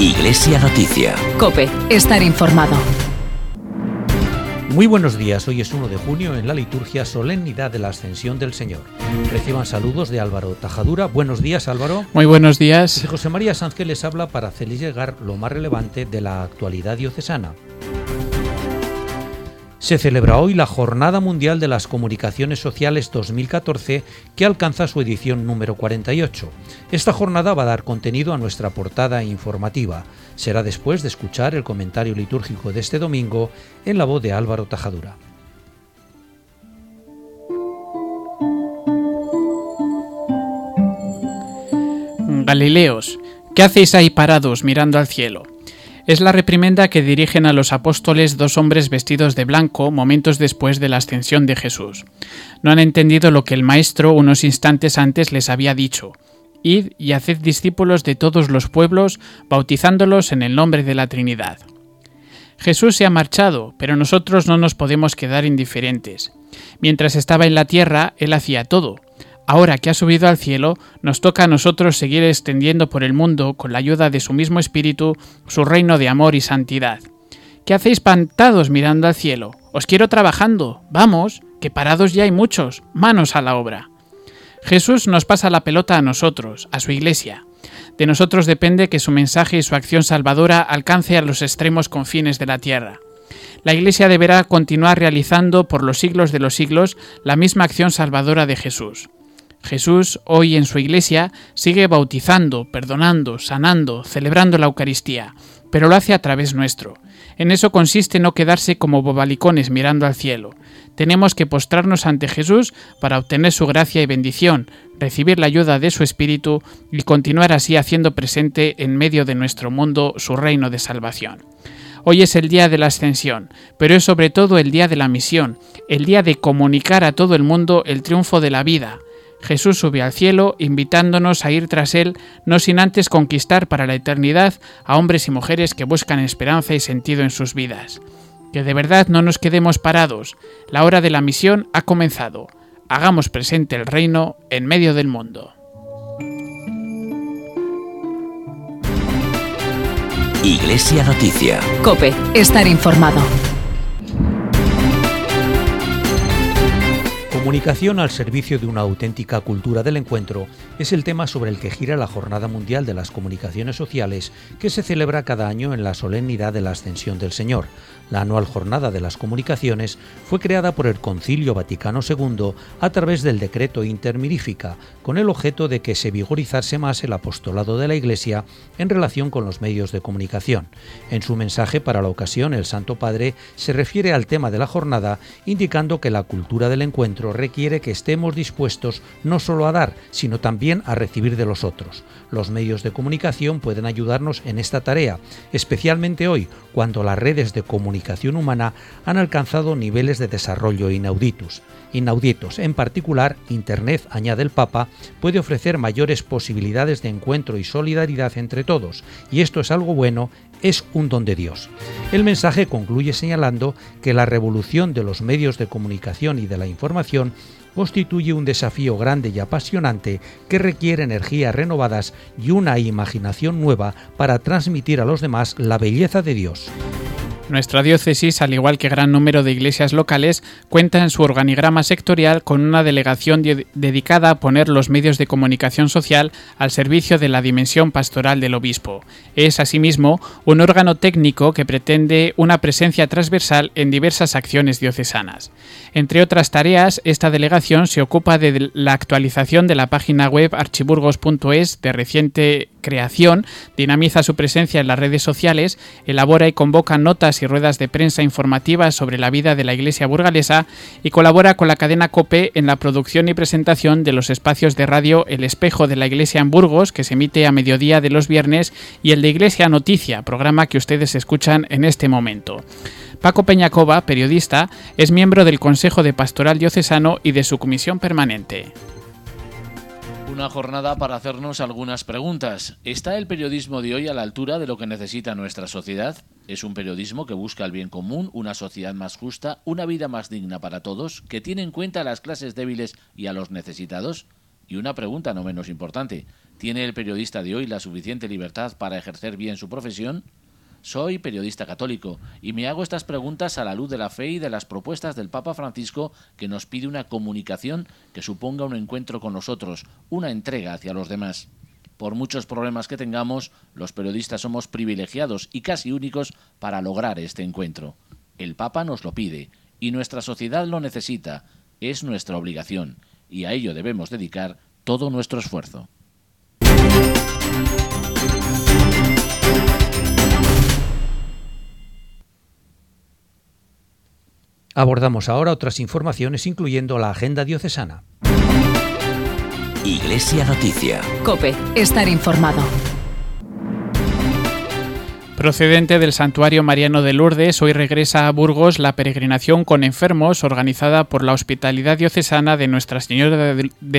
Iglesia Noticia. COPE, estar informado. Muy buenos días, hoy es 1 de junio en la liturgia Solemnidad de la Ascensión del Señor. Reciban saludos de Álvaro Tajadura. Buenos días, Álvaro. Muy buenos días. Y José María Sanz, que les habla para hacerles llegar lo más relevante de la actualidad diocesana. Se celebra hoy la Jornada Mundial de las Comunicaciones Sociales 2014, que alcanza su edición número 48. Esta jornada va a dar contenido a nuestra portada informativa. Será después de escuchar el comentario litúrgico de este domingo en la voz de Álvaro Tajadura. Galileos, ¿qué hacéis ahí parados mirando al cielo? Es la reprimenda que dirigen a los apóstoles dos hombres vestidos de blanco momentos después de la ascensión de Jesús. No han entendido lo que el Maestro unos instantes antes les había dicho. Id y haced discípulos de todos los pueblos, bautizándolos en el nombre de la Trinidad. Jesús se ha marchado, pero nosotros no nos podemos quedar indiferentes. Mientras estaba en la tierra, Él hacía todo. Ahora que ha subido al cielo, nos toca a nosotros seguir extendiendo por el mundo, con la ayuda de su mismo Espíritu, su reino de amor y santidad. ¿Qué hacéis plantados mirando al cielo? Os quiero trabajando. Vamos, que parados ya hay muchos. Manos a la obra. Jesús nos pasa la pelota a nosotros, a su Iglesia. De nosotros depende que su mensaje y su acción salvadora alcance a los extremos confines de la tierra. La Iglesia deberá continuar realizando por los siglos de los siglos la misma acción salvadora de Jesús. Jesús, hoy en su Iglesia, sigue bautizando, perdonando, sanando, celebrando la Eucaristía, pero lo hace a través nuestro. En eso consiste no quedarse como bobalicones mirando al cielo. Tenemos que postrarnos ante Jesús para obtener su gracia y bendición, recibir la ayuda de su Espíritu y continuar así haciendo presente en medio de nuestro mundo su reino de salvación. Hoy es el día de la ascensión, pero es sobre todo el día de la misión, el día de comunicar a todo el mundo el triunfo de la vida. Jesús sube al cielo, invitándonos a ir tras Él, no sin antes conquistar para la eternidad a hombres y mujeres que buscan esperanza y sentido en sus vidas. Que de verdad no nos quedemos parados. La hora de la misión ha comenzado. Hagamos presente el reino en medio del mundo. Iglesia Noticia. COPE, estar informado. Comunicación al servicio de una auténtica cultura del encuentro es el tema sobre el que gira la Jornada Mundial de las Comunicaciones Sociales, que se celebra cada año en la solemnidad de la Ascensión del Señor. La anual Jornada de las Comunicaciones fue creada por el Concilio Vaticano II a través del decreto Inter Mirifica, con el objeto de que se vigorizase más el apostolado de la Iglesia en relación con los medios de comunicación. En su mensaje para la ocasión, el Santo Padre se refiere al tema de la jornada, indicando que la cultura del encuentro requiere que estemos dispuestos no solo a dar, sino también a recibir de los otros. Los medios de comunicación pueden ayudarnos en esta tarea, especialmente hoy, cuando las redes de comunicación humana han alcanzado niveles de desarrollo inauditos. En particular, Internet, añade el Papa, puede ofrecer mayores posibilidades de encuentro y solidaridad entre todos, y esto es algo bueno, es un don de Dios. El mensaje concluye señalando que la revolución de los medios de comunicación y de la información constituye un desafío grande y apasionante que requiere energías renovadas y una imaginación nueva para transmitir a los demás la belleza de Dios. Nuestra diócesis, al igual que gran número de iglesias locales, cuenta en su organigrama sectorial con una delegación dedicada a poner los medios de comunicación social al servicio de la dimensión pastoral del obispo. Es, asimismo, un órgano técnico que pretende una presencia transversal en diversas acciones diocesanas. Entre otras tareas, esta delegación se ocupa de la actualización de la página web archiburgos.es de reciente creación, dinamiza su presencia en las redes sociales, elabora y convoca notas y ruedas de prensa informativas sobre la vida de la Iglesia burgalesa y colabora con la cadena COPE en la producción y presentación de los espacios de radio El Espejo de la Iglesia en Burgos, que se emite a mediodía de los viernes, y el de Iglesia Noticia, programa que ustedes escuchan en este momento. Paco Peñacova, periodista, es miembro del Consejo de Pastoral Diocesano y de su comisión permanente. Una jornada para hacernos algunas preguntas. ¿Está el periodismo de hoy a la altura de lo que necesita nuestra sociedad? ¿Es un periodismo que busca el bien común, una sociedad más justa, una vida más digna para todos, que tiene en cuenta a las clases débiles y a los necesitados? Y una pregunta no menos importante: ¿tiene el periodista de hoy la suficiente libertad para ejercer bien su profesión? Soy periodista católico y me hago estas preguntas a la luz de la fe y de las propuestas del Papa Francisco, que nos pide una comunicación que suponga un encuentro con nosotros, una entrega hacia los demás. Por muchos problemas que tengamos, los periodistas somos privilegiados y casi únicos para lograr este encuentro. El Papa nos lo pide y nuestra sociedad lo necesita. Es nuestra obligación y a ello debemos dedicar todo nuestro esfuerzo. Abordamos ahora otras informaciones, incluyendo la agenda diocesana. Iglesia Noticia. COPE. Estar informado. Procedente del Santuario Mariano de Lourdes, hoy regresa a Burgos la peregrinación con enfermos organizada por la Hospitalidad Diocesana de Nuestra Señora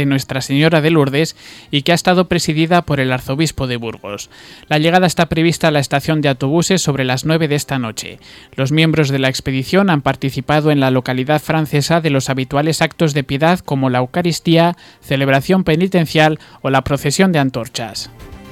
de Lourdes y que ha estado presidida por el Arzobispo de Burgos. La llegada está prevista a la estación de autobuses sobre las 9 de esta noche. Los miembros de la expedición han participado en la localidad francesa de los habituales actos de piedad como la Eucaristía, celebración penitencial o la procesión de antorchas.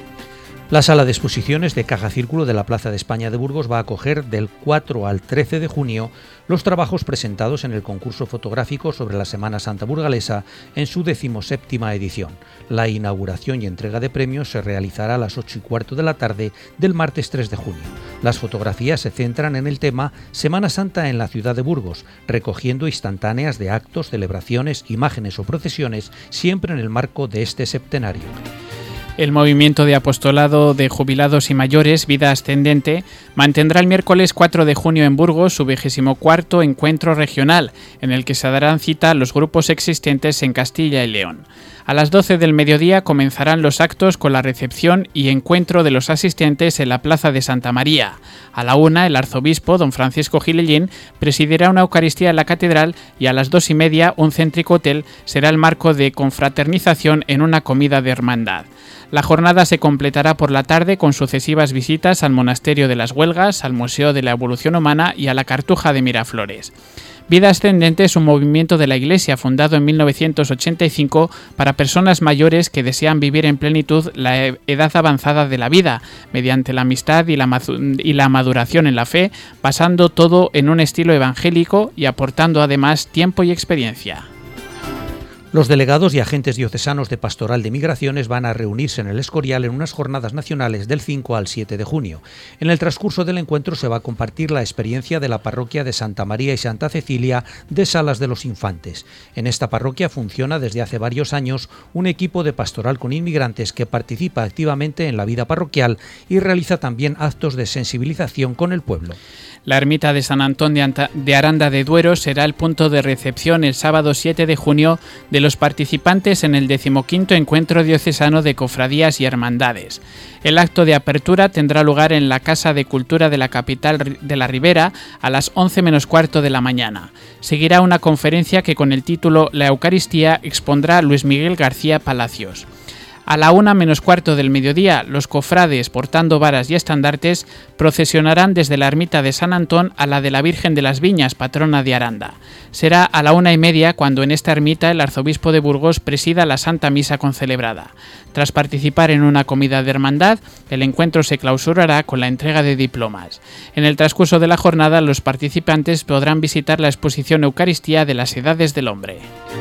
La sala de exposiciones de Caja Círculo de la Plaza de España de Burgos va a acoger del 4 al 13 de junio los trabajos presentados en el concurso fotográfico sobre la Semana Santa burgalesa en su 17ª edición. La inauguración y entrega de premios se realizará a las 8:15 de la tarde del martes 3 de junio. Las fotografías se centran en el tema Semana Santa en la ciudad de Burgos, recogiendo instantáneas de actos, celebraciones, imágenes o procesiones, siempre en el marco de este septenario. El Movimiento de Apostolado de Jubilados y Mayores, Vida Ascendente, mantendrá el miércoles 4 de junio en Burgos su 24º encuentro regional, en el que se darán cita los grupos existentes en Castilla y León. A las 12 del mediodía comenzarán los actos con la recepción y encuentro de los asistentes en la Plaza de Santa María. A la 1, el arzobispo, don Francisco Gilellín, presidirá una Eucaristía en la Catedral y a las 2:30 un céntrico hotel será el marco de confraternización en una comida de hermandad. La jornada se completará por la tarde con sucesivas visitas al Monasterio de las Huelgas, al Museo de la Evolución Humana y a la Cartuja de Miraflores. Vida Ascendente es un movimiento de la Iglesia fundado en 1985 para personas mayores que desean vivir en plenitud la edad avanzada de la vida, mediante la amistad y la maduración en la fe, basando todo en un estilo evangélico y aportando además tiempo y experiencia. Los delegados y agentes diocesanos de Pastoral de Migraciones van a reunirse en el Escorial en unas jornadas nacionales del 5 al 7 de junio. En el transcurso del encuentro se va a compartir la experiencia de la parroquia de Santa María y Santa Cecilia de Salas de los Infantes. En esta parroquia funciona desde hace varios años un equipo de pastoral con inmigrantes que participa activamente en la vida parroquial y realiza también actos de sensibilización con el pueblo. La ermita de San Antón de Aranda de Duero será el punto de recepción el sábado 7 de junio de los participantes en el 15º Encuentro Diocesano de Cofradías y Hermandades. El acto de apertura tendrá lugar en la Casa de Cultura de la capital de la Ribera a las 11:15 de la mañana. Seguirá una conferencia que con el título La Eucaristía expondrá Luis Miguel García Palacios. A la 1:15 del mediodía, los cofrades, portando varas y estandartes, procesionarán desde la ermita de San Antón a la de la Virgen de las Viñas, patrona de Aranda. Será a la 1:30 cuando en esta ermita el arzobispo de Burgos presida la Santa Misa concelebrada. Tras participar en una comida de hermandad, el encuentro se clausurará con la entrega de diplomas. En el transcurso de la jornada, los participantes podrán visitar la exposición Eucaristía de las Edades del Hombre.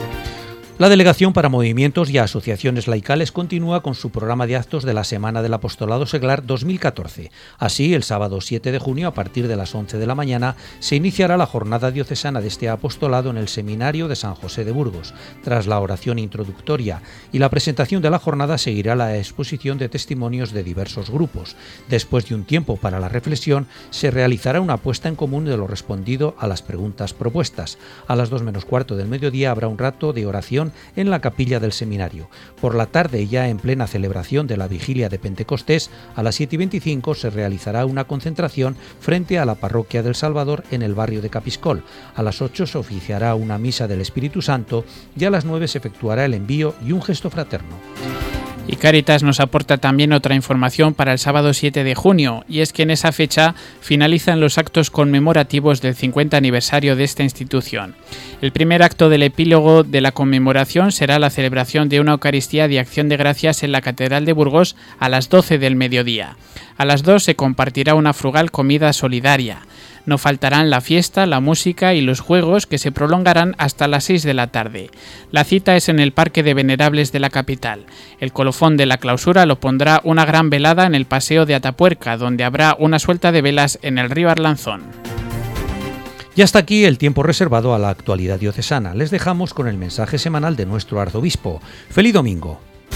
La Delegación para Movimientos y Asociaciones Laicales continúa con su programa de actos de la Semana del Apostolado Seglar 2014. Así, el sábado 7 de junio, a partir de las 11 de la mañana, se iniciará la jornada diocesana de este apostolado en el Seminario de San José de Burgos. Tras la oración introductoria y la presentación de la jornada, seguirá la exposición de testimonios de diversos grupos. Después de un tiempo para la reflexión, se realizará una puesta en común de lo respondido a las preguntas propuestas. A las 2:15 del mediodía habrá un rato de oración en la capilla del seminario. Por la tarde, ya en plena celebración de la vigilia de Pentecostés, a las 7:25 se realizará una concentración frente a la parroquia del Salvador en el barrio de Capiscol. A las 8 se oficiará una misa del Espíritu Santo y a las 9 se efectuará el envío y un gesto fraterno. Y Cáritas nos aporta también otra información para el sábado 7 de junio, y es que en esa fecha finalizan los actos conmemorativos del 50 aniversario de esta institución. El primer acto del epílogo de la conmemoración será la celebración de una Eucaristía de Acción de Gracias en la Catedral de Burgos a las 12 del mediodía. A las 2 se compartirá una frugal comida solidaria. No faltarán la fiesta, la música y los juegos, que se prolongarán hasta las 6 de la tarde. La cita es en el Parque de Venerables de la capital. El colofón de la clausura lo pondrá una gran velada en el Paseo de Atapuerca, donde habrá una suelta de velas en el río Arlanzón. Y hasta aquí el tiempo reservado a la actualidad diocesana. Les dejamos con el mensaje semanal de nuestro arzobispo. ¡Feliz domingo!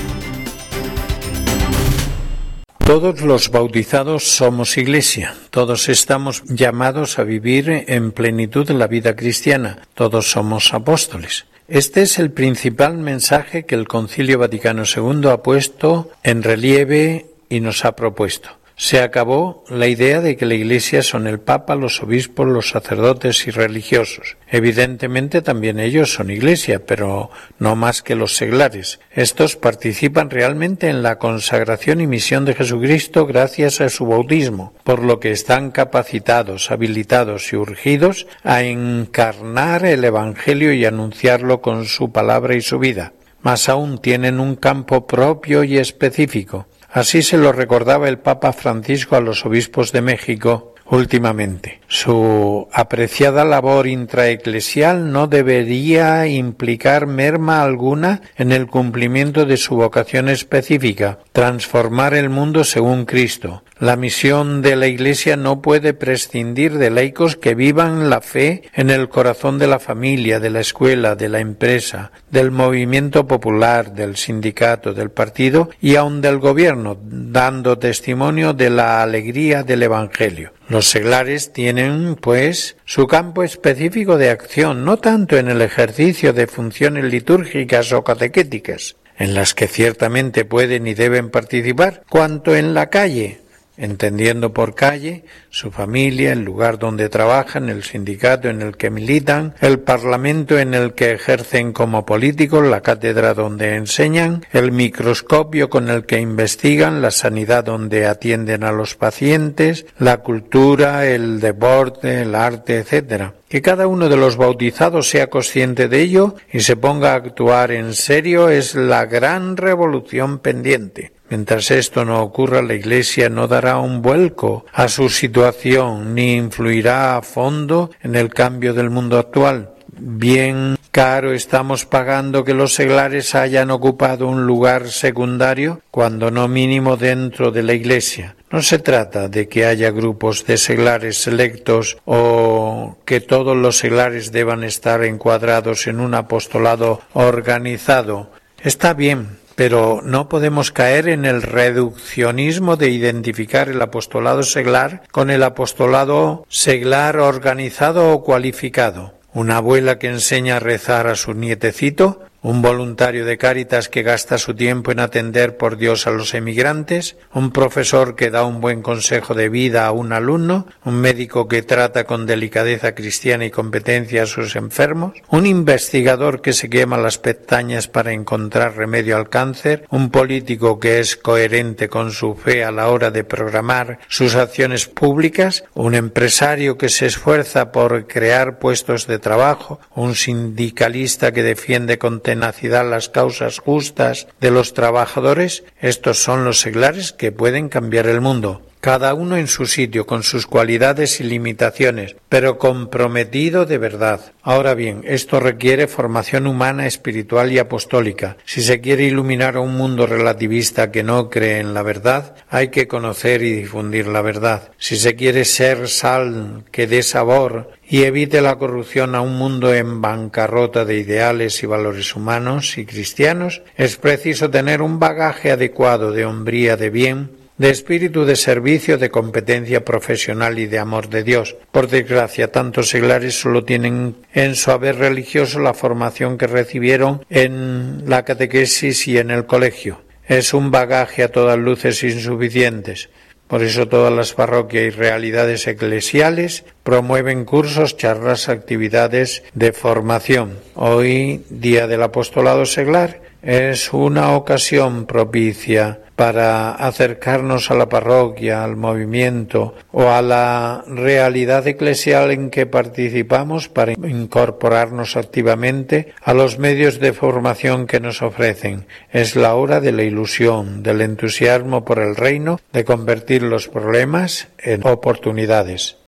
Todos los bautizados somos Iglesia, todos estamos llamados a vivir en plenitud la vida cristiana, todos somos apóstoles. Este es el principal mensaje que el Concilio Vaticano II ha puesto en relieve y nos ha propuesto. Se acabó la idea de que la Iglesia son el Papa, los obispos, los sacerdotes y religiosos. Evidentemente también ellos son Iglesia, pero no más que los seglares. Estos participan realmente en la consagración y misión de Jesucristo gracias a su bautismo, por lo que están capacitados, habilitados y urgidos a encarnar el Evangelio y anunciarlo con su palabra y su vida. Más aún tienen un campo propio y específico. Así se lo recordaba el Papa Francisco a los obispos de México últimamente. Su apreciada labor intraeclesial no debería implicar merma alguna en el cumplimiento de su vocación específica, transformar el mundo según Cristo. La misión de la Iglesia no puede prescindir de laicos que vivan la fe en el corazón de la familia, de la escuela, de la empresa, del movimiento popular, del sindicato, del partido y aun del gobierno, dando testimonio de la alegría del Evangelio. Los seglares tienen, pues, su campo específico de acción, no tanto en el ejercicio de funciones litúrgicas o catequéticas, en las que ciertamente pueden y deben participar, cuanto en la calle, entendiendo por calle su familia, el lugar donde trabajan, el sindicato en el que militan, el parlamento en el que ejercen como políticos, la cátedra donde enseñan, el microscopio con el que investigan, la sanidad donde atienden a los pacientes, la cultura, el deporte, el arte, etc. Que cada uno de los bautizados sea consciente de ello y se ponga a actuar en serio es la gran revolución pendiente. Mientras esto no ocurra, la Iglesia no dará un vuelco a su situación ni influirá a fondo en el cambio del mundo actual. Bien caro estamos pagando que los seglares hayan ocupado un lugar secundario, cuando no mínimo dentro de la Iglesia. No se trata de que haya grupos de seglares selectos o que todos los seglares deban estar encuadrados en un apostolado organizado. Está bien, pero no podemos caer en el reduccionismo de identificar el apostolado seglar con el apostolado seglar organizado o cualificado. Una abuela que enseña a rezar a su nietecito, un voluntario de Cáritas que gasta su tiempo en atender por Dios a los emigrantes, un profesor que da un buen consejo de vida a un alumno, un médico que trata con delicadeza cristiana y competencia a sus enfermos, un investigador que se quema las pestañas para encontrar remedio al cáncer, un político que es coherente con su fe a la hora de programar sus acciones públicas, un empresario que se esfuerza por crear puestos de trabajo, un sindicalista que defiende con tenacidad las causas justas de los trabajadores. Estos son los seglares que pueden cambiar el mundo. Cada uno en su sitio, con sus cualidades y limitaciones, pero comprometido de verdad. Ahora bien, esto requiere formación humana, espiritual y apostólica. Si se quiere iluminar a un mundo relativista que no cree en la verdad, hay que conocer y difundir la verdad. Si se quiere ser sal que dé sabor y evite la corrupción a un mundo en bancarrota de ideales y valores humanos y cristianos, es preciso tener un bagaje adecuado de hombría de bien, de espíritu de servicio, de competencia profesional y de amor de Dios. Por desgracia, tantos seglares solo tienen en su haber religioso la formación que recibieron en la catequesis y en el colegio. Es un bagaje a todas luces insuficientes. Por eso todas las parroquias y realidades eclesiales promueven cursos, charlas, actividades de formación. Hoy, Día del Apostolado Seglar, es una ocasión propicia para acercarnos a la parroquia, al movimiento o a la realidad eclesial en que participamos para incorporarnos activamente a los medios de formación que nos ofrecen. Es la hora de la ilusión, del entusiasmo por el reino, de convertir los problemas en oportunidades.